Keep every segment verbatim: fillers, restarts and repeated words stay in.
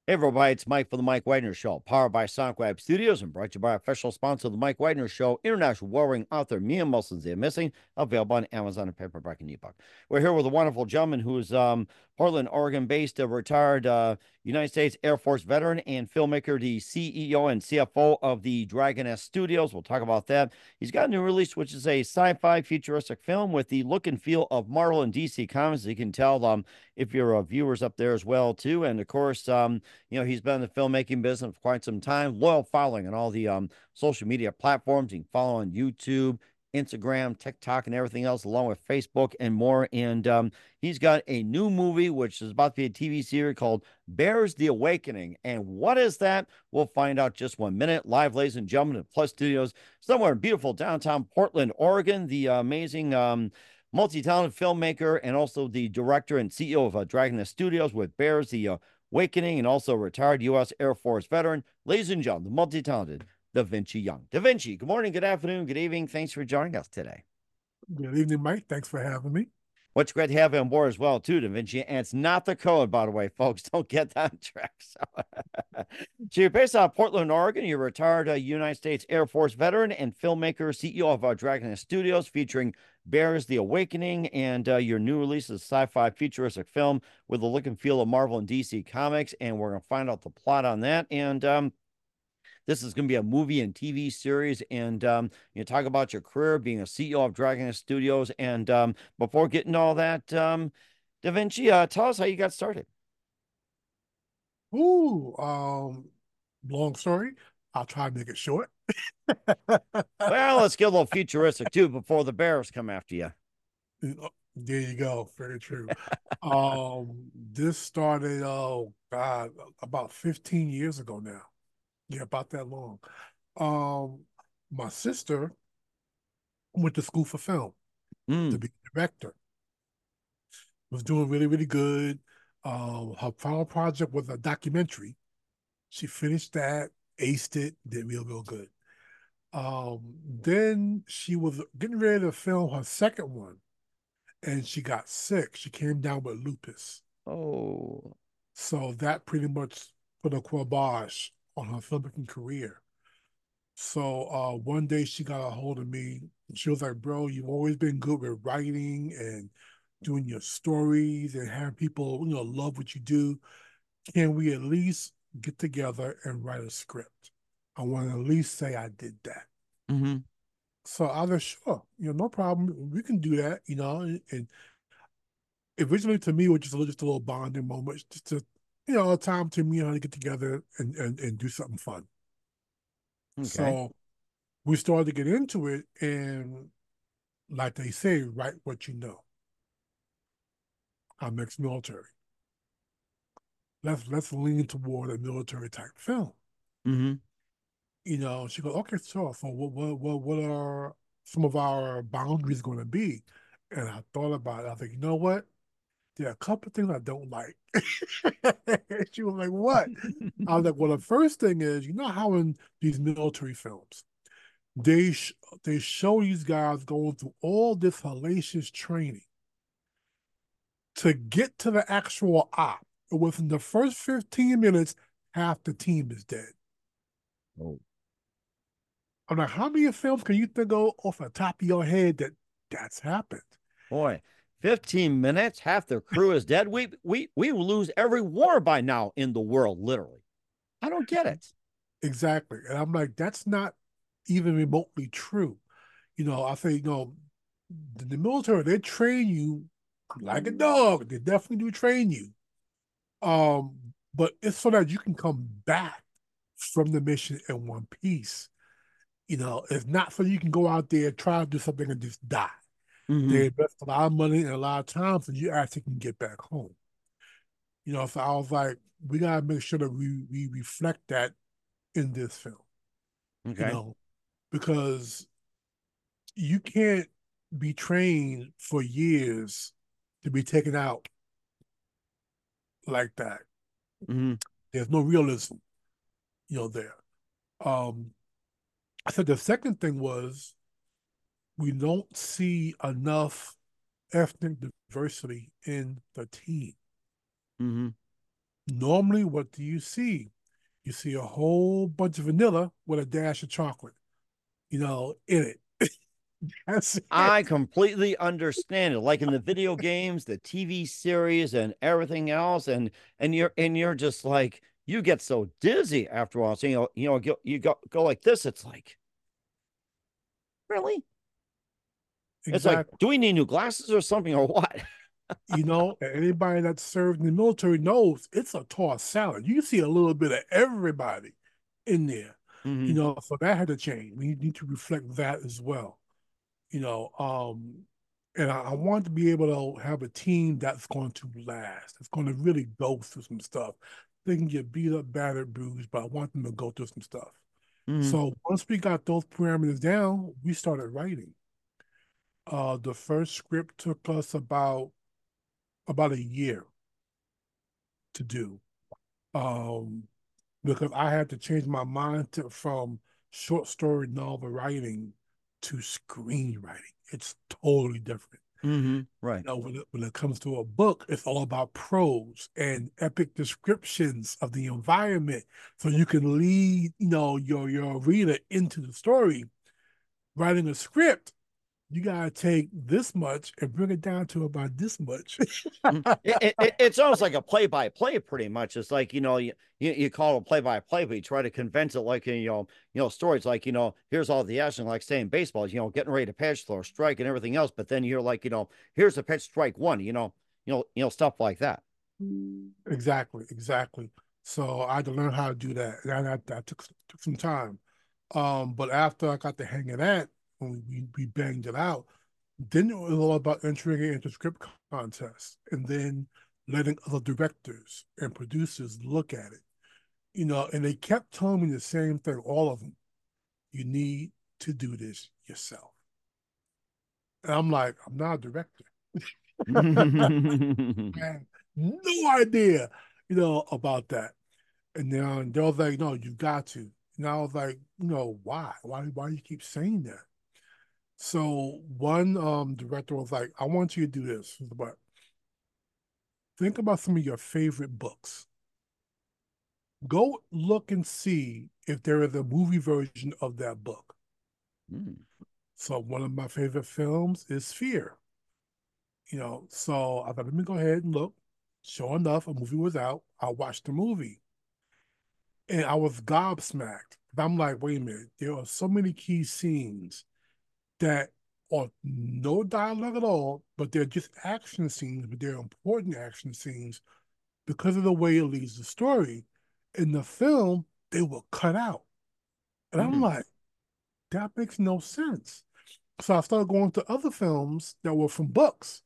Hey everybody, it's Mike from the Mike Wagner Show, powered by Sonic Web Studios and brought to you by our official sponsor of the Mike Wagner Show, international warring author Mia Wilson's They're Missing, available on Amazon and paperback and ebook. We're here with a wonderful gentleman who's um, Portland, Oregon-based, a retired uh, United States Air Force veteran and filmmaker, the C E O and C F O of the Dragon Nest Studios. We'll talk about that. He's got a new release, which is a sci-fi futuristic film with the look and feel of Marvel and D C Comics. As you can tell, um, if you're uh, viewers up there as well too, and of course, um, you know, he's been in the filmmaking business for quite some time, loyal following on all the um, social media platforms. You can follow on YouTube, Instagram, TikTok, and everything else, along with Facebook and more. And um, he's got a new movie, which is about to be a T V series called Bears the Awakening. And what is that? We'll find out just one minute. Live, ladies and gentlemen, at Plus Studios, somewhere in beautiful downtown Portland, Oregon, the uh, amazing um, multi-talented filmmaker and also the director and C E O of uh, Dragon Nest Studios with Bears the uh, Awakening, and also retired U S Air Force veteran, ladies and gentlemen, the multi-talented Da Vinci Young. Da Vinci, good morning, good afternoon, good evening. Thanks for joining us today. Good evening, Mike. Thanks for having me. What's great to have you on board as well, too, Da Vinci. And it's not the code, by the way, folks. Don't get that on track. So, so you're based out of Portland, Oregon. You're a retired uh, United States Air Force veteran and filmmaker, C E O of uh, Dragon Studios, featuring Bears the Awakening, and uh, your new release is a sci-fi futuristic film with the look and feel of Marvel and D C Comics. And we're going to find out the plot on that. And um, this is going to be a movie and T V series. And um, you talk about your career being a C E O of Dragon Studios. And um, before getting to all that, um, Da Vinci, uh, tell us how you got started. Ooh, um, long story. I'll try to make it short. Well, let's get a little futuristic too before the bears come after you. There you go. Very true. Um, this started, oh God, about fifteen years ago now. Yeah, about that long. Um, my sister went to school for film to Mm, be a director. Was doing really, really good. Um, her final project was a documentary. She finished that, aced it, did real, real good. Um, then she was getting ready to film her second one, and she got sick. She came down with lupus. oh, So that pretty much put a kibosh on her filmmaking career. So uh, one day she got a hold of me. She was like, "Bro, you've always been good with writing and doing your stories and having people, you know, love what you do. Can we at least get together and write a script? I want to at least say I did that." mm-hmm. So I was sure, you know, no problem. We can do that, you know. And, and originally to me, it was just a little, just a little bonding moment, just to, you know, a time to me and her to get together and, and, and do something fun. Okay. So we started to get into it, and like they say, write what you know. I'm ex-military. Let's let's lean toward a military type film. Mm-hmm. You know, she goes, okay, sure. So what what what what are some of our boundaries going to be? And I thought about it. I think, you know what? There are a couple of things I don't like. She was like, what? I was like, well, the first thing is, you know how in these military films, they sh- they show these guys going through all this hellacious training to get to the actual op. Within the first fifteen minutes, half the team is dead. Oh, I'm like, how many films can you think of off the top of your head that that's happened? boy. fifteen minutes, half the crew is dead. We we we will lose every war by now in the world, literally. I don't get it. Exactly. And I'm like, that's not even remotely true. You know, I say, you know, the, the military, they train you like a dog. They definitely do train you. Um, but it's so that you can come back from the mission in one piece. You know, it's not so you can go out there, try to do something and just die. Mm-hmm. They invest a lot of money and a lot of time so you actually can get back home. You know, so I was like, we gotta make sure that we we reflect that in this film, you Okay. know, because you can't be trained for years to be taken out like that. Mm-hmm. There's no realism, you know, there. Um, I said the second thing was we don't see enough ethnic diversity in the team. Mm-hmm. Normally, what do you see? You see a whole bunch of vanilla with a dash of chocolate, you know, in it. That's it. I completely understand it. Like in the video games, the T V series, and everything else, and and you're and you're just like you get so dizzy after a while. So you know, you know, you, you go go like this. It's like really. It's like, Exactly. do we need new glasses or something or what? You know, anybody that served in the military knows it's a tossed salad. You see a little bit of everybody in there, you Hmm. know, so that had to change. We need to reflect that as well, you know. Um, and I, I want to be able to have a team that's going to last, that's going to really go through some stuff. They can get beat up, battered, bruised, but I want them to go through some stuff. Hmm. So once we got those parameters down, we started writing. Uh, the first script took us about about a year to do. Um, because I had to change my mind to, from short story novel writing to screenwriting. It's totally different. Hmm. Right. You know, when it, when it comes to a book, it's all about prose and epic descriptions of the environment, so you can lead, you know, your your reader into the story. Writing a script, you gotta take this much and bring it down to about this much. Mm. It, it, it's almost like a play by play, pretty much. It's like, you know, you, you, you call it play by play, but you try to convince it like, you know, you know, stories like, you know, here's all the action, like saying baseball, you know, getting ready to pitch or strike and everything else. But then you're like, you know, here's the pitch, strike one, you know, you know, you know, stuff like that. Exactly, exactly. So I had to learn how to do that. And that, that took took some time. Um, but after I got the hang of that, when we, we banged it out, then it was all about entering it into script contests and then letting other directors and producers look at it. You know, and they kept telling me the same thing, all of them. You need to do this yourself. And I'm like, I'm not a director. I have no idea, you know, about that. And then they was like, no, you've got to. And I was like, you know, why? Why why do you keep saying that? So one um director was like, I want you to do this. But think about some of your favorite books. Go look and see if there is a movie version of that book. Mm. So one of my favorite films is Fear. You know, so I thought, let me go ahead and look. Sure enough, a movie was out. I watched the movie and I was gobsmacked. I'm like, wait a minute, there are so many key scenes that are no dialogue at all, but they're just action scenes, but they're important action scenes because of the way it leads the story. In the film, they were cut out. And I'm Mm. like, that makes no sense. So I started going to other films that were from books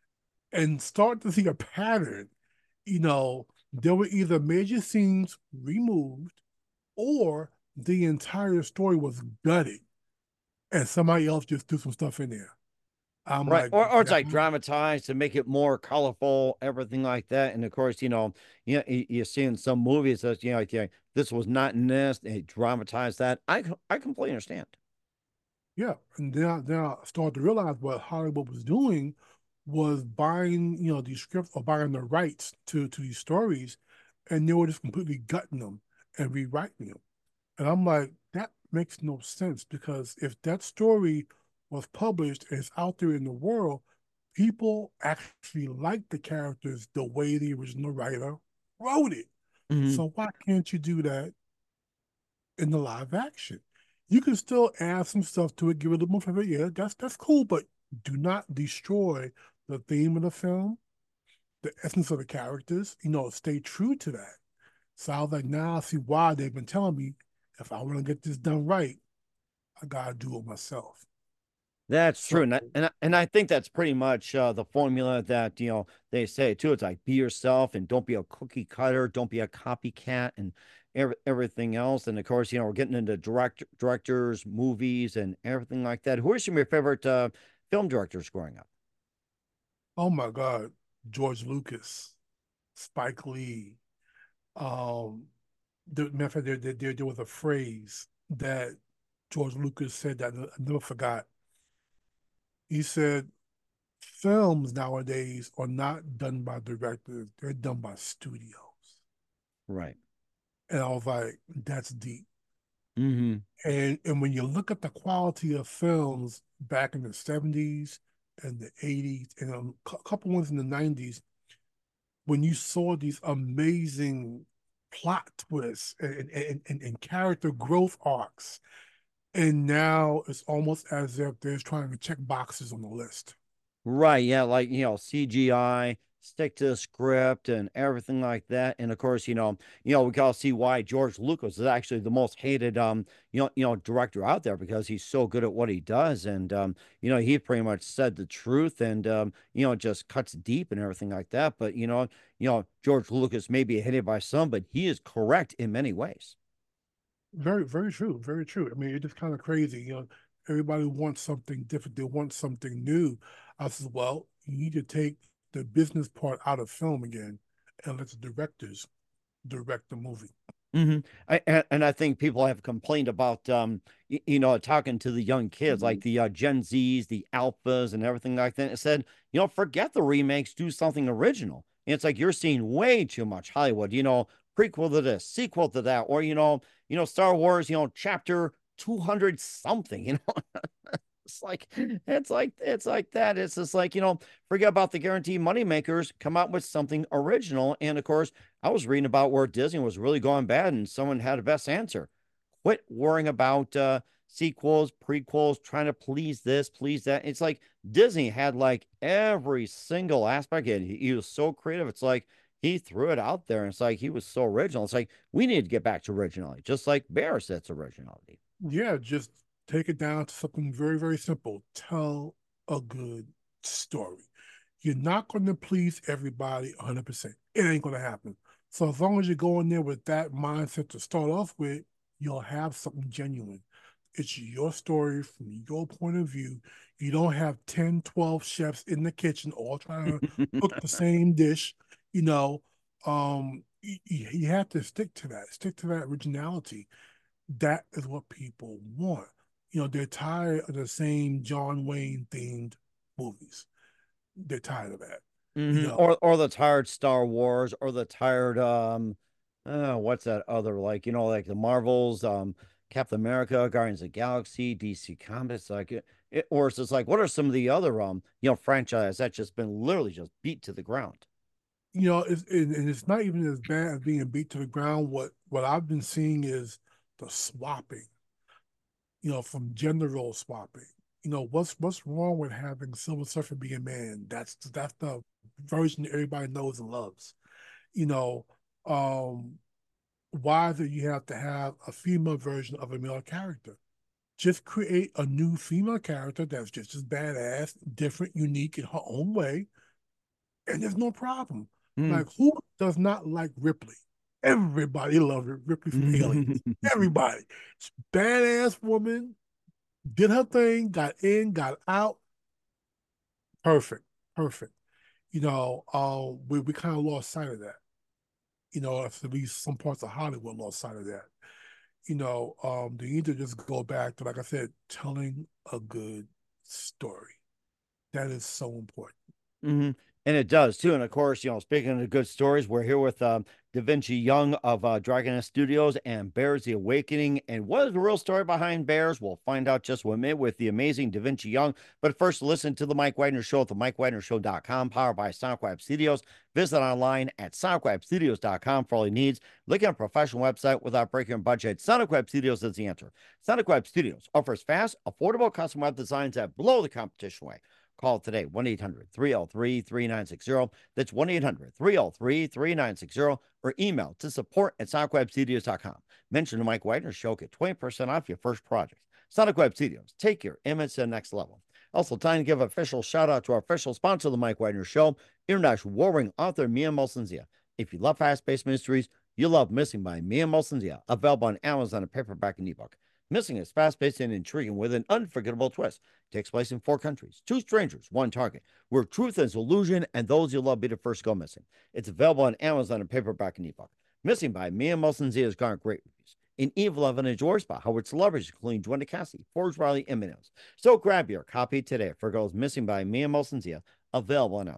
and start to see a pattern. You know, there were either major scenes removed or the entire story was gutted and somebody else just threw some stuff in there. I'm Right. like, Or, or it's yeah, like dramatized to make it more colorful, everything like that. And of course, you know, you, you, you see in some movies that, you know, like, yeah, this was not in this, they dramatized that. I, I completely understand. yeah. And then I, then I started to realize what Hollywood was doing was buying, you know, these scripts or buying the rights to to these stories, and they were just completely gutting them and rewriting them. And I'm like, that makes no sense because if that story was published and it's out there in the world, people actually like the characters the way the original writer wrote it. Mhm. So why can't you do that in the live action? You can still add some stuff to it, give it a little more flavor. Yeah, that's that's cool, but do not destroy the theme of the film, the essence of the characters. You know, stay true to that. So I was like, now I see why they've been telling me if I want to get this done right, I gotta do it myself. That's true, So and I, and I, and I think that's pretty much uh, the formula that you know they say too. It's like be yourself and don't be a cookie cutter, don't be a copycat, and every, everything else. And of course, you know we're getting into direct directors, movies, and everything like that. Who are some of your favorite uh, film directors growing up? oh my God, George Lucas, Spike Lee. Um, the matter of fact, there, there, there was a phrase that George Lucas said that I never forgot. He said, films nowadays are not done by directors, they're done by studios. Right. And I was like, that's deep. Mm-hmm. And and when you look at the quality of films back in the seventies and the eighties and a cou- couple ones in the nineties, when you saw these amazing plot twists and, and, and, and character growth arcs, and now it's almost as if they're trying to check boxes on the list. Right. Yeah. Like, you know, C G I, stick to the script and everything like that. And of course, you know, you know, we can all see why George Lucas is actually the most hated, um, you know, you know, director out there because he's so good at what he does. And, um, you know, he pretty much said the truth and, um, you know, just cuts deep and everything like that. But, you know, you know, George Lucas may be hated by some, but he is correct in many ways. Very, very true. Very true. I mean, it's just kind of crazy. You know, everybody wants something different. They want something new. I said, well, you need to take the business part out of film again and let the directors direct the movie. hmm I, and, and I think people have complained about, um, y- you know, talking to the young kids, like the uh, Gen Zs, the Alphas, and everything like that. It said, you know, forget the remakes, do something original. And it's like you're seeing way too much Hollywood, you know, prequel to this, sequel to that, or you know, you know, Star Wars, you know, chapter two hundred something, you know. It's like it's like it's like that. It's just like, you know, forget about the guaranteed money makers, come out with something original. And of course, I was reading about where Disney was really going bad, and someone had a best answer. Quit worrying about uh sequels, prequels, trying to please this, please that. It's like Disney had like every single aspect, and he, he was so creative. It's like he threw it out there, and it's like he was so original. It's like we need to get back to originality, just like Bear said's originality. Yeah, just take it down to something very, very simple. Tell a good story. You're not going to please everybody one hundred percent. It ain't going to happen. So as long as you go in there with that mindset to start off with, you'll have something genuine. It's your story from your point of view. You don't have ten, twelve chefs in the kitchen all trying to cook the same dish. You know, um, you, you have to stick to that, stick to that originality. That is what people want. You know, they're tired of the same John Wayne themed movies. They're tired of that. You hmm know, Or or the tired Star Wars, or the tired um, uh, what's that other, like, you know, like the Marvels, um, Captain America, Guardians of the Galaxy, D C Comics, like it, it, or it's just like, what are some of the other um, you know, franchise that's just been literally just beat to the ground? you know, it's, and, and it's not even as bad as being beat to the ground. What what I've been seeing is the swapping. You know, from gender role swapping. You know, what's what's wrong with having Silver Surfer be a man? That's that's the version that everybody knows and loves. You know, um, why do you have to have a female version of a male character? Just create a new female character that's just as badass, different, unique in her own way, and there's no problem. Mm. Like, who does not like Ripley? Everybody loves Ripley from Aliens. Everybody. She's a badass woman, did her thing, got in, got out. Perfect. Perfect. You know, uh, we, we kind of lost sight of that. You know, at least some parts of Hollywood lost sight of that. You know, um, they need to just go back to, like I said, telling a good story. That is so important. hmm And it does too. And of course, you know, speaking of good stories, we're here with um, Da Vinci Young of uh, Dragon Studios and Bears the Awakening. And what is the real story behind Bears? We'll find out just one minute with the amazing Da Vinci Young. But first, listen to the Mike Wagner Show at the mike wagner show dot com, powered by Sonic Web Studios. Visit online at sonic web studios dot com for all your needs. Look at a professional website without breaking your budget. Sonic Web Studios is the answer. Sonic Web Studios offers fast, affordable custom web designs that blow the competition away. Call today, one eight hundred, three oh three, three nine six zero. That's one eight hundred, three oh three, three nine six zero, or email to support at sonic web studios dot com. Mention the Mike Wagner Show, get twenty percent off your first project. Sonic Web Studios, take your image to the next level. Also, time to give an official shout out to our official sponsor of the Mike Wagner Show, international warring author Mia Molson-Zia. If you love fast paced mysteries, you love Missing by Mia Molson-Zia, available on Amazon and paperback and ebook. Missing is fast paced and intriguing with an unforgettable twist. Takes place in four countries, two strangers, one target, where truth is illusion and those you love be the first to go missing. It's available on Amazon and paperback and ebook. Missing by Mia Molson-Zia has garnered great reviews. In Evil Evan George by Howard celebrities including Joanna Cassie, Forge Riley, and Minos. So grab your copy today for Girls Missing by Mia Molson-Zia, available on Amazon.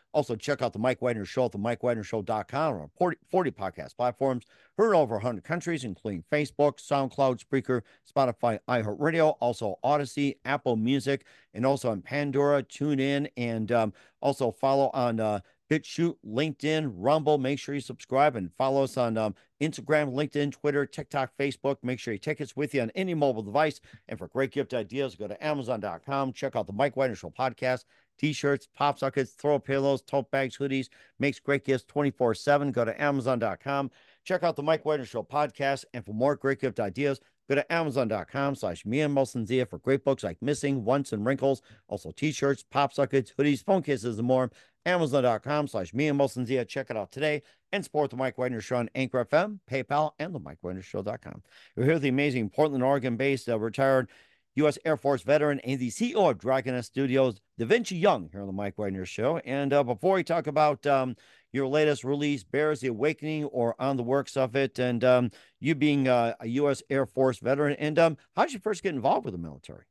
Also, check out the Mike Wagner Show at the mike wagner show dot com or forty, forty podcast platforms. Heard in over one hundred countries, including Facebook, SoundCloud, Spreaker, Spotify, iHeartRadio, also Odyssey, Apple Music, and also on Pandora, TuneIn, and um, also follow on uh, BitChute, LinkedIn, Rumble. Make sure you subscribe and follow us on um, Instagram, LinkedIn, Twitter, TikTok, Facebook. Make sure you take us with you on any mobile device. And for great gift ideas, go to amazon dot com. Check out the Mike Wagner Show podcast. T-shirts, pop sockets, throw pillows, tote bags, hoodies. Makes great gifts twenty-four seven. Go to amazon dot com. Check out the Mike Wagner Show podcast. And for more great gift ideas, go to amazon dot com slash me and Molson Zia for great books like Missing, Once, and Wrinkles. Also T-shirts, pop sockets, hoodies, phone cases, and more. amazon dot com slash me and Molson Zia. Check it out today and support the Mike Wagner Show on Anchor F M, PayPal, and the mike wagner show dot com. We're here with the amazing Portland, Oregon-based uh, retired U S Air Force veteran and the C E O of Dragon Nest Studios, Da Vinci Young, here on the Mike Wagner Show. And uh, before we talk about um, your latest release, Bears the Awakening, or on the works of it, and um, you being uh, a U S Air Force veteran, and um, how did you first get involved with the military?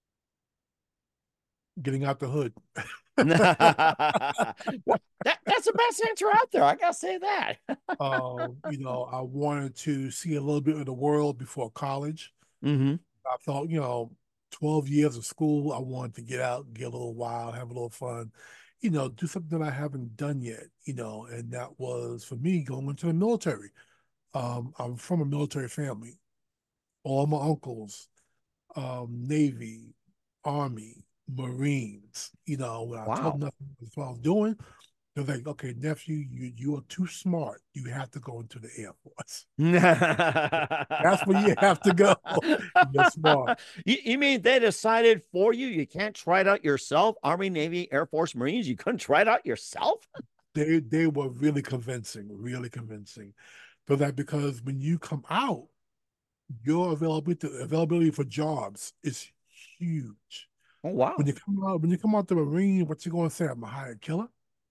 Getting out the hood. Well, that, that's the best answer out there. I gotta say that. um, you know, I wanted to see a little bit of the world before college. Mm-hmm. I thought, you know, twelve years of school, I wanted to get out, get a little wild, have a little fun, you know, do something that I haven't done yet, you know, and that was for me going into the military. Um, I'm from a military family. All my uncles, um, Navy, Army, Marines, you know, when I told them Wow. nothing was what I was doing, they're like, okay, nephew, you you are too smart. You have to go into the Air Force. That's where you have to go. You're smart. you, you mean they decided for you? You can't try it out yourself? Army, Navy, Air Force, Marines, you couldn't try it out yourself? They they were really convincing, really convincing. So that because when you come out, your availability availability for jobs is huge. Oh, When wow. you come out, when you come out the Marine, what you gonna say? I'm a hired killer.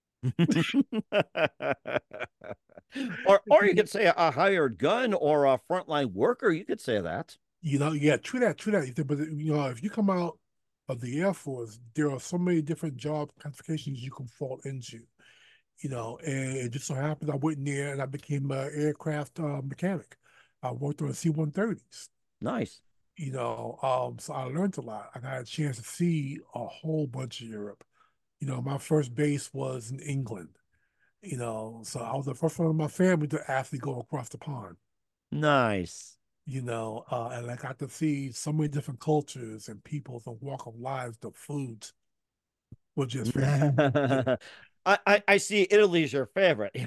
or or you could say a hired gun or a frontline worker. You could say that. You know, yeah, true that, true that. But you know, if you come out of the Air Force, there are so many different job classifications you can fall into. You know, and it just so happened I went in there and I became an aircraft uh, mechanic. I worked on C one thirties. Nice. You know, um, so I learned a lot. I got a chance to see a whole bunch of Europe. You know, my first base was in England. You know, so I was the first one in my family to actually go across the pond. Nice. You know, uh, and I got to see so many different cultures and peoples and walk of lives. The foods were just fantastic. I, I, I see Italy's your favorite.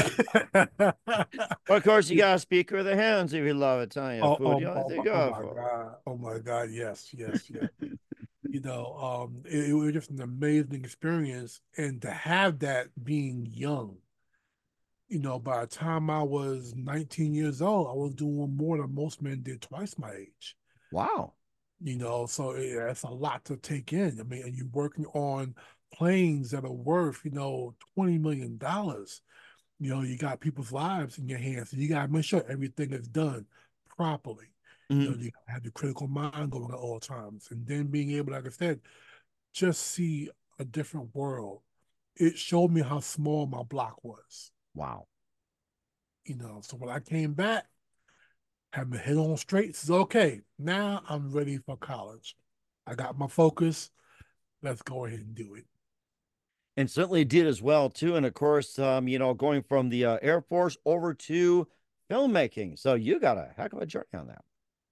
But of course, you got to speak with the hands if you love Italian Oh, food. You oh, know, oh, they my, oh go my for God. Oh my God. Yes, yes, yes. You know, um, it, it was just an amazing experience. And to have that being young, you know, by the time I was nineteen years old, I was doing more than most men did twice my age. wow. You know, so it, it's a lot to take in. I mean, and you're working on planes that are worth, you know, twenty million dollars. You know, you got people's lives in your hands. So you got to make sure everything is done properly. You know, Mhm. you gotta have the critical mind going at all times. And then being able, like I said, just see a different world. It showed me how small my block was. Wow. You know, so when I came back, had my head on straight, says, okay, now I'm ready for college. I got my focus. Let's go ahead and do it. And certainly did as well too. And of course, um, you know, going from the uh, Air Force over to filmmaking. So you got a heck of a journey on that.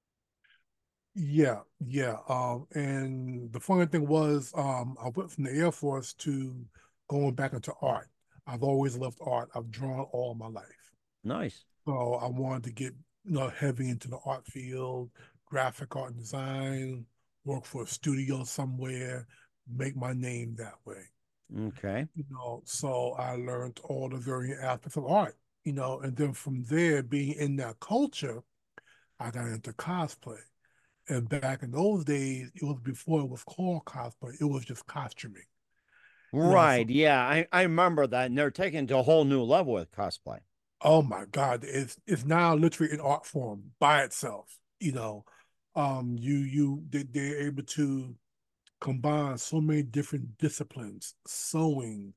Yeah, yeah. Um, and the funny thing was, um, I went from the Air Force to going back into art. I've always loved art. I've drawn all my life. Nice. So I wanted to get, you know, heavy into the art field, graphic art and design, work for a studio somewhere, make my name that way. Okay. You know, so I learned all the various aspects of art, you know, and then from there, being in that culture, I got into cosplay. And back in those days, it was before it was called cosplay, it was just costuming. You know, so Right. Yeah. I, I remember that. And they're taking it to a whole new level with cosplay. oh my God, it's it's now literally an art form by itself. You know, um, you you they, they're able to combine so many different disciplines: sewing,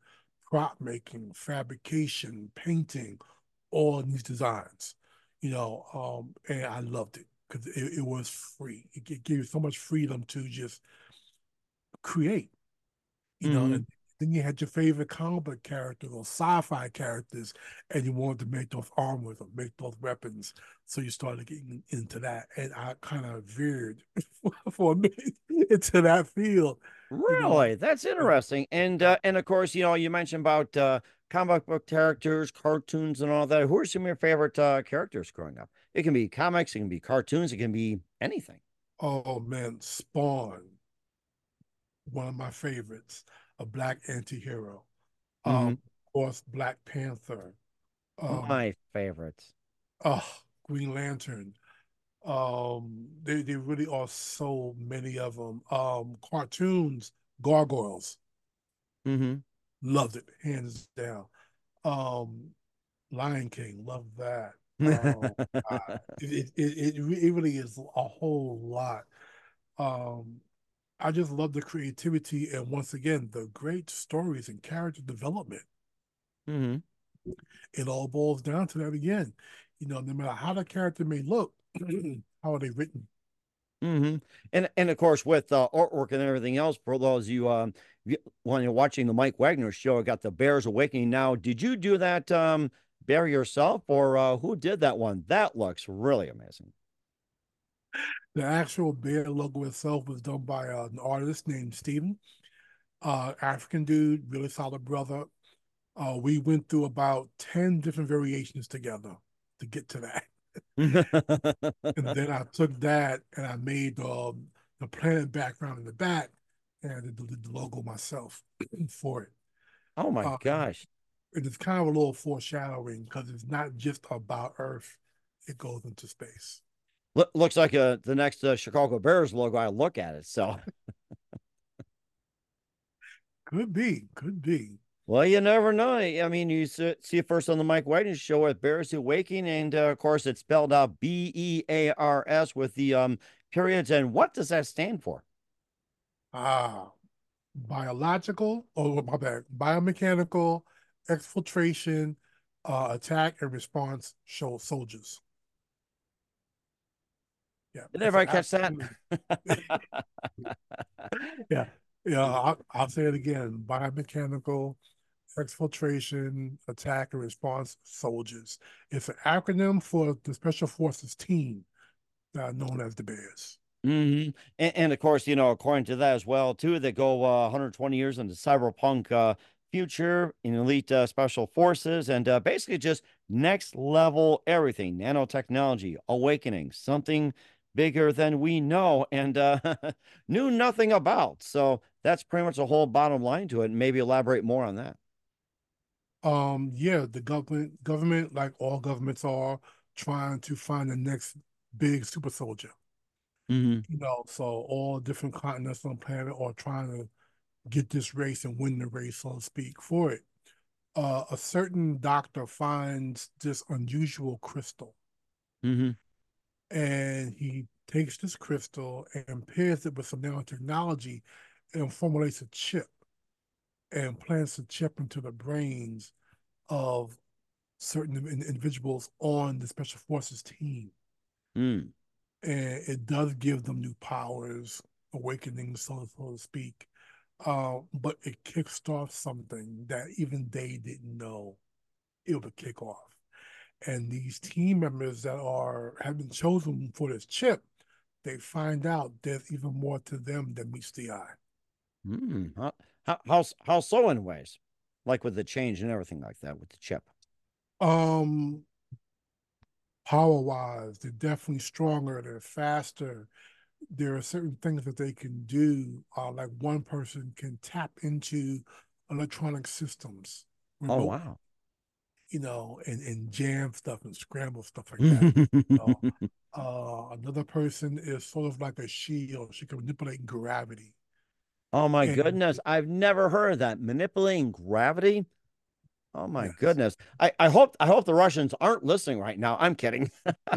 prop making, fabrication, painting, all in these designs, you know, um, and I loved it because it, it was free. It, it gave you so much freedom to just create, you know, Hmm. and then you had your favorite comic book characters or sci-fi characters, and you wanted to make those armors or make those weapons. So you started getting into that, and I kind of veered for a minute into that field, you know. Really? That's interesting. And uh, and of course, you know, you mentioned about uh, comic book characters, cartoons, and all that. Who are some of your favorite uh, characters growing up? It can be comics, it can be cartoons, it can be anything. Oh man, Spawn, one of my favorites, a black anti-hero. Um, Hmm. of course, Black Panther, um, My favorites. oh, Green Lantern. Um, they they really are so many of them. Um, cartoons, Gargoyles, Hmm. loved it hands down. Um, Lion King, love that. Um, uh, it, it it it really is a whole lot. Um, I just love the creativity and once again the great stories and character development. Hmm. It all boils down to that again. You know, no matter how the character may look, how are they written? Hmm. And and of course with uh, artwork and everything else, for those you um you- when you're watching the Mike Wagner show, I got the Bears Awakening. Now, did you do that um bear yourself, or uh, who did that one? That looks really amazing. The actual bear logo itself was done by uh, an artist named Steven, uh, African dude, really solid brother. Uh, we went through about ten different variations together to get to that. And then I took that and I made um, the planet background in the back and I did the, the logo myself for it. Oh my Uh, gosh. and it's kind of a little foreshadowing because it's not just about Earth, it goes into space. Look, looks like uh, the next uh, Chicago Bears logo. I look at it. So, Could be, could be. well, you never know. I mean, you see see it first on the Mike Whiting show at Bears Awakening, and uh, of course, it's spelled out B E A R S with the um periods. And what does that stand for? Ah, biological, oh, my bad, biomechanical exfiltration, uh, attack and response show soldiers. Yeah, Did it's an everybody catch that? absolute, yeah, yeah. I'll, I'll say it again: biomechanical exfiltration, attack and response soldiers. It's an acronym for the Special Forces team that are known as the Bears. Hmm. And, and of course, you know, according to that as well, too, they go uh, one hundred twenty years into cyberpunk uh, future in elite uh, special forces and uh, basically just next level everything, nanotechnology, awakening, something bigger than we know and uh, knew nothing about. So that's pretty much the whole bottom line to it. And maybe elaborate more on that. Um, yeah, the government, government, like all governments are, trying to find the next big super soldier. Hmm. You know, so all different continents on the planet are trying to get this race and win the race, so to speak, for it. Uh, a certain doctor finds this unusual crystal, Hmm. and he takes this crystal and pairs it with some nanotechnology and formulates a chip and plants the chip into the brains of certain individuals on the special forces team. Mm. And it does give them new powers, awakening, so, so to speak. Uh, but it kicks off something that even they didn't know it would kick off. And these team members that are have been chosen for this chip, they find out there's even more to them than meets the eye. Mm. How, how, how, how so in ways? Like with the change and everything like that with the chip. Um, Power wise, they're definitely stronger, they're faster. There are certain things that they can do. Uh, like one person can tap into electronic systems Oh, remote, wow. you know, and, and jam stuff and scramble stuff like that. You know, uh, another person is sort of like a shield. She can manipulate gravity. Oh my And goodness. I've never heard of that. Manipulating gravity. Oh my yes, goodness. I, I hope I hope the Russians aren't listening right now. I'm kidding.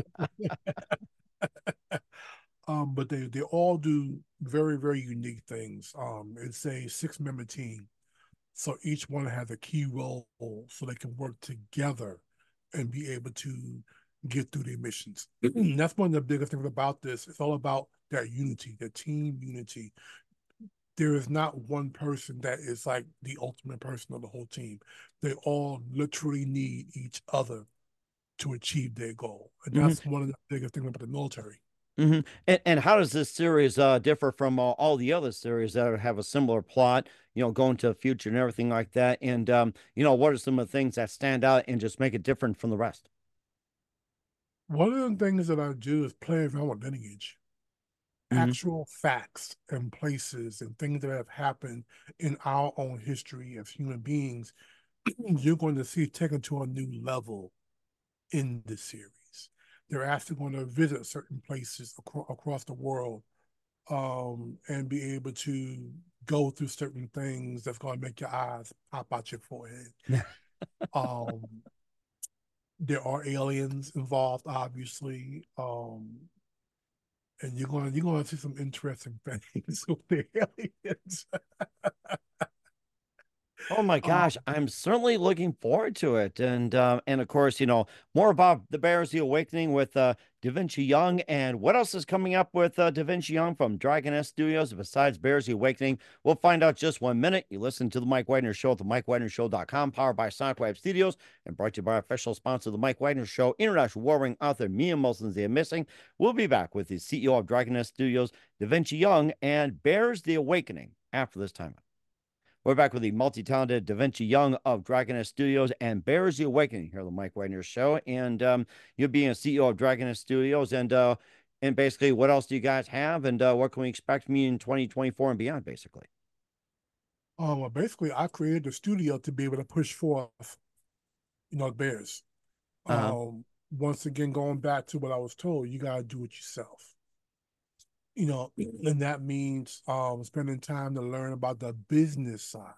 um, but they they all do very very unique things. Um, it's a six member team. So each one has a key role so they can work together and be able to get through their missions. That's one of the biggest things about this. It's all about that unity, the team unity. There is not one person that is like the ultimate person of the whole team. They all literally need each other to achieve their goal. And Hmm. that's one of the biggest things about the military. Hmm. And, and how does this series uh, differ from uh, all the other series that have a similar plot, you know, going to the future and everything like that? And, um, you know, what are some of the things that stand out and just make it different from the rest? One of the things that I do is play around with lineage, Hmm. actual facts and places and things that have happened in our own history as human beings. You're going to see taken to a new level in this series. They're actually going to visit certain places acro- across the world, um, and be able to go through certain things that's going to make your eyes pop out your forehead. Um, there are aliens involved, obviously, um, and you're going to you're going to see some interesting things with the aliens. Oh my Um, gosh, I'm certainly looking forward to it. And um, and of course, you know, more about the Bears the Awakening with uh Da Vinci Young and what else is coming up with uh, Da Vinci Young from Dragon S Studios besides Bears the Awakening. We'll find out just one minute. You listen to the Mike Wagner Show at the Mike Wagner Show dot com, powered by Sonic Studios, and brought to you by our official sponsor, the Mike Wagner Show, international warring author Mia Molson's The Missing. We'll be back with the C E O of Dragon S Studios, Da Vinci Young, and Bears the Awakening after this time. We're back with the multi-talented Da Vinci Young of Dragoness Studios and Bears the Awakening here on the Mike Wagner Show. And um, you're being a C E O of Dragoness Studios, and uh, and basically, what else do you guys have, and uh, what can we expect from you in twenty twenty-four and beyond, basically? um, well, basically, I created the studio to be able to push forth, you know, Bears. Uh-huh. Um, Once again, going back to what I was told, you got to do it yourself. You know, and that means um, spending time to learn about the business side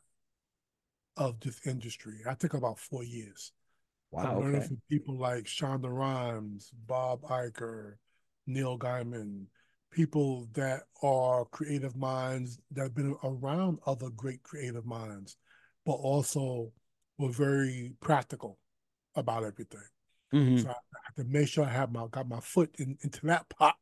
of this industry. I took about four years Wow. from learning Okay. from people like Shonda Rhimes, Bob Iger, Neil Gaiman, people that are creative minds that have been around other great creative minds, but also were very practical about everything. Hmm. So I have to make sure I have my got my foot in, into that pot.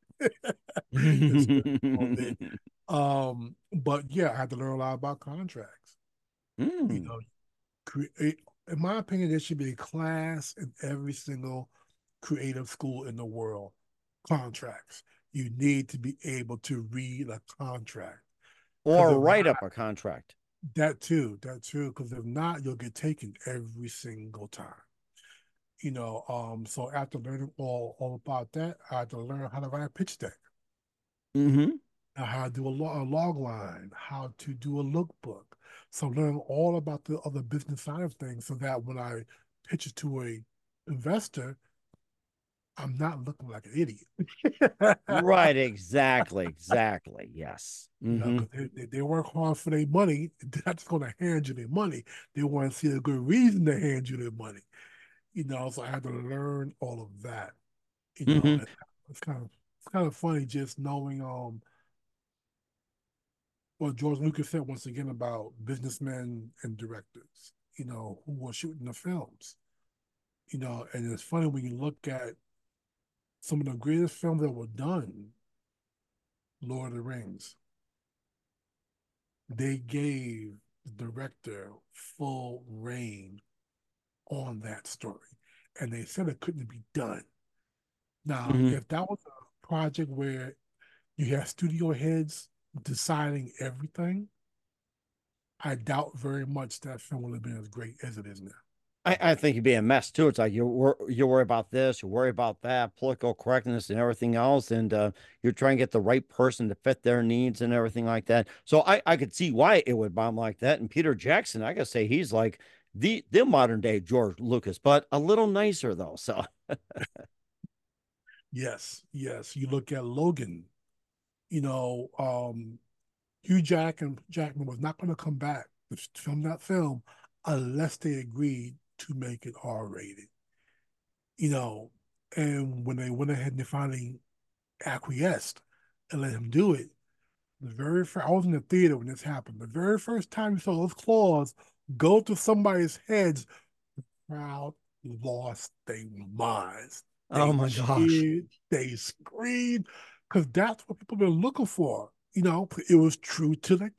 It's all day. Mm. Um, but yeah, I had to learn a lot about contracts. You know, create. In my opinion, there should be a class in every single creative school in the world. Contracts. You need to be able to read a contract because Or if write not, up a contract. that too, that too, because if not, you'll get taken every single time. You know, um, so after learning all, all about that, I had to learn how to write a pitch deck, Hmm. how to do a, lo- a log line, how to do a lookbook. So learn all about the other business side of things so that when I pitch it to a investor, I'm not looking like an idiot. Right. Exactly. Exactly. Yes. You know, Hmm. because they, they, they work hard for their money. They're not just going to hand you their money. They want to see a good reason to hand you their money. You know, so I had to learn all of that. You know, Hmm. and it's kind of it's kind of funny just knowing um what George Lucas said once again about businessmen and directors, you know, who were shooting the films. You know, and it's funny when you look at some of the greatest films that were done, Lord of the Rings, they gave the director full reign on that story. And they said it couldn't be done. Now, Hmm. if that was a project where you have studio heads deciding everything, I doubt very much that film would have been as great as it is now. I, I think you'd be a mess too. It's like you wor you worry about this, you worry about that, political correctness and everything else, and uh, you're trying to get the right person to fit their needs and everything like that. So I I could see why it would bomb like that. And Peter Jackson, I gotta say, he's like the the modern day George Lucas, but a little nicer though. So Yes, yes. You look at Logan, you know, um, Hugh Jack and Jackman was not going to come back to film that film unless they agreed to make it R rated. You know, and when they went ahead and they finally acquiesced and let him do it, the very first, I was in the theater when this happened. The very first time you saw those claws go to somebody's heads, crowd lost their minds. Oh They my gosh. cheered, they screamed, because that's what people been looking for. You know, it was true to the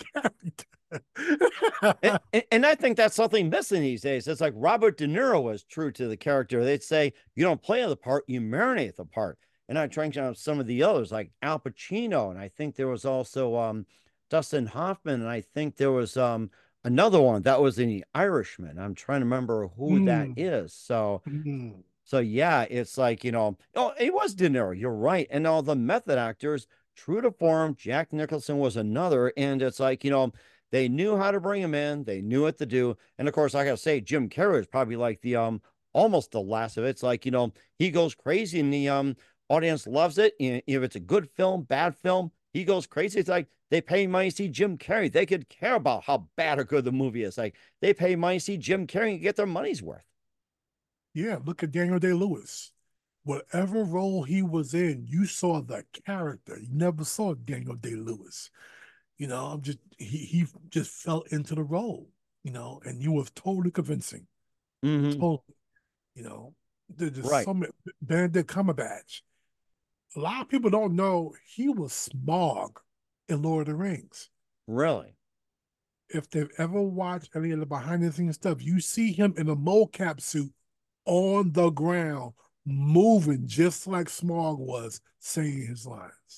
And, character. and I think that's something missing these days. It's like Robert De Niro was true to the character. They'd say, you don't play the part, you marinate the part. And I drank down some of the others, like Al Pacino. And I think there was also um, Dustin Hoffman. And I think there was um, another one that was in The Irishman. I'm trying to remember who that Mm, is. So, mm. so yeah, it's like, you know, oh, it was De Niro. You're right. And all the method actors, true to form, Jack Nicholson was another. And it's like, you know, they knew how to bring him in, they knew what to do. And of course, I gotta say, Jim Carrey is probably like the um almost the last of it. It's like, you know, he goes crazy and the um audience loves it. And if it's a good film, bad film, he goes crazy. It's like they pay money to see Jim Carrey. They could care about how bad or good the movie is. Like they pay money to see Jim Carrey and get their money's worth. Yeah, look at Daniel Day-Lewis. Whatever role he was in, you saw the character. You never saw Daniel Day-Lewis. You know, I'm just he he just fell into the role, you know, and you was totally convincing. Mm-hmm. Totally, you know. There's just Right. some Benedict Cumberbatch. A lot of people don't know he was Smaug in Lord of the Rings. Really. If they've ever watched any of the behind the scenes stuff, you see him in a mocap suit on the ground, moving just like Smaug was, saying his lines.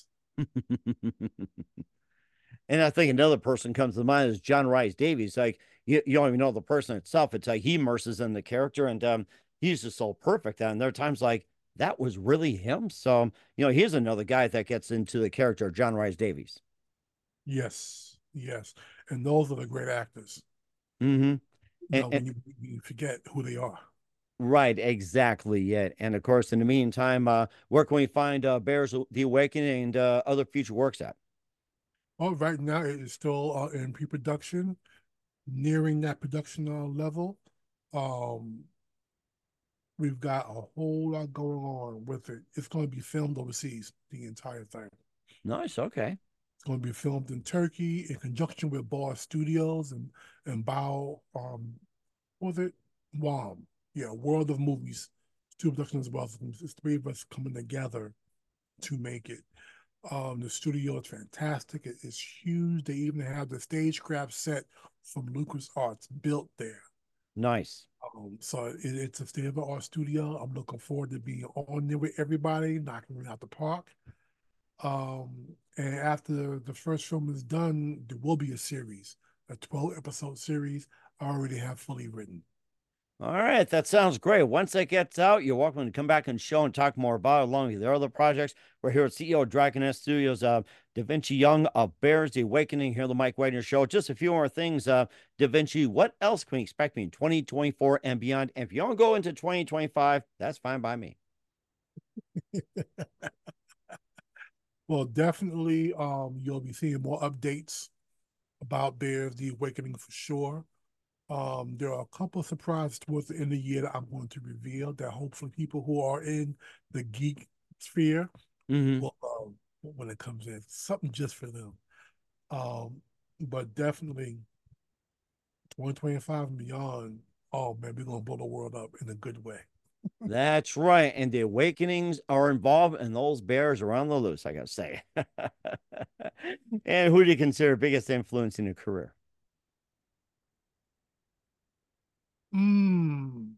And I think another person comes to mind is John Rhys Davies. Like you, you don't even know the person itself. It's like he immerses in the character, and um, he's just so perfect. And there are times like that was really him. So you know, here's another guy that gets into the character of John Rhys Davies. Yes, yes. And those are the great actors. Mm-hmm. You And, know, and when you, you forget who they are. right, exactly. Yeah. And of course, in the meantime, uh, where can we find uh, Bears the Awakening and uh, other future works at? Oh, right now it is still uh, in pre-production, nearing that production uh, level. Um, we've got a whole lot going on with it. It's going to be filmed overseas, the entire thing. Nice. Okay. It's going to be filmed in Turkey in conjunction with Boss Studios and and Bao. Um, what was it? Wow, yeah, World of Movies. Two productions, well, it's three of us coming together to make it. Um, the studio is fantastic. It is huge. They even have the stagecraft set from LucasArts built there. Nice. Um, so it, it's a state of the art studio. I'm looking forward to being on there with everybody, knocking it out the park. Um, and after the first film is done, there will be a series, a twelve episode series I already have fully written. All right, that sounds great. Once that gets out, you're welcome to come back and show and talk more about it along with their other projects. We're here at C E O Dragon Nest Studios, uh, Da Vinci Young of Bears, The Awakening, here on the Mike Wagner Show. Just a few more things. Uh, Da Vinci, what else can we expect in twenty twenty-four and beyond? And if you don't go into twenty twenty-five, that's fine by me. Well, definitely, um, you'll be seeing more updates about Bears: The Awakening for sure. Um, there are a couple of surprises towards the end of the year that I'm going to reveal that hopefully people who are in the geek sphere Mm-hmm. will, um, when it comes in, something just for them. Um, but definitely twenty twenty-five and beyond, oh man, we're going to blow the world up in a good way. That's right. And the awakenings are involved, and those bears are on the loose, I gotta say. And who do you consider biggest influence in your career? Mm,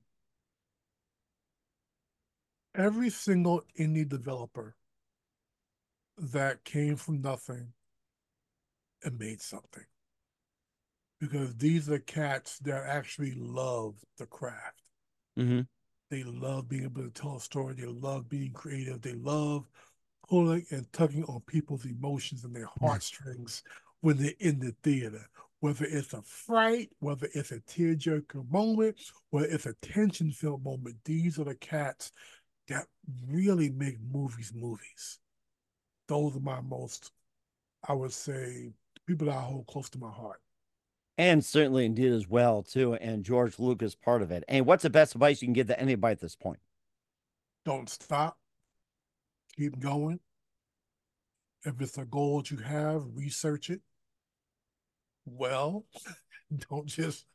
every single indie developer that came from nothing and made something. Because these are cats that actually love the craft. Mm-hmm. They love being able to tell a story. They love being creative. They love pulling and tugging on people's emotions and their heartstrings when they're in the theater. Whether it's a fright, whether it's a tearjerker moment, whether it's a tension-filled moment, these are the cats that really make movies movies. Those are my most, I would say, people that I hold close to my heart. And certainly indeed as well, too. And George Lucas part of it. And what's the best advice you can give to anybody at this point? Don't stop, keep going. If it's a goal that you have, research it well. Don't just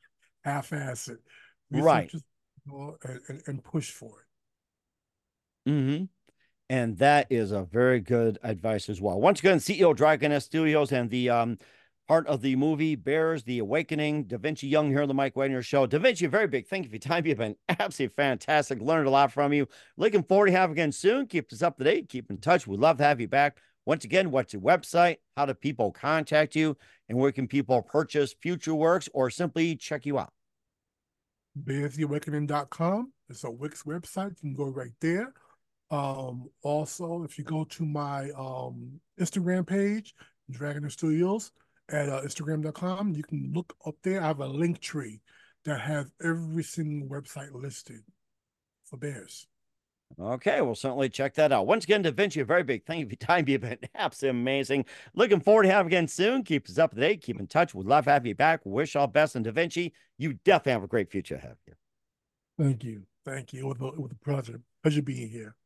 half-ass it. Right. Research is, you know, and, and, and push for Mm-hmm. And that is a very good advice as well. Once again, C E O Dragon S Studios and the um, part of the movie Bears, The Awakening, Da Vinci Young here on the Mike Wagner Show. Da Vinci, a very big thank you for your time. You've been absolutely fantastic. Learned a lot from you. Looking forward to having you again soon. Keep us up to date. Keep in touch. We'd love to have you back. Once again, what's your website? How do people contact you? And where can people purchase future works or simply check you out? it. bears the awakening dot com. It's a Wix website. You can go right there. Um, also, if you go to my um, Instagram page, Dragon Studios, at uh, instagram dot com, you can look up there. I have a link tree that has every single website listed for Bears. Okay, we'll certainly check that out. Once again, Da Vinci, a very big thank you for your time. You've been absolutely amazing. Looking forward to having you again soon. Keep us up to date. Keep in touch. We'd love to have you back. Wish all best. And Da Vinci, you definitely have a great future ahead of you. Thank you. Thank you. It was a, it was a pleasure. Pleasure being here.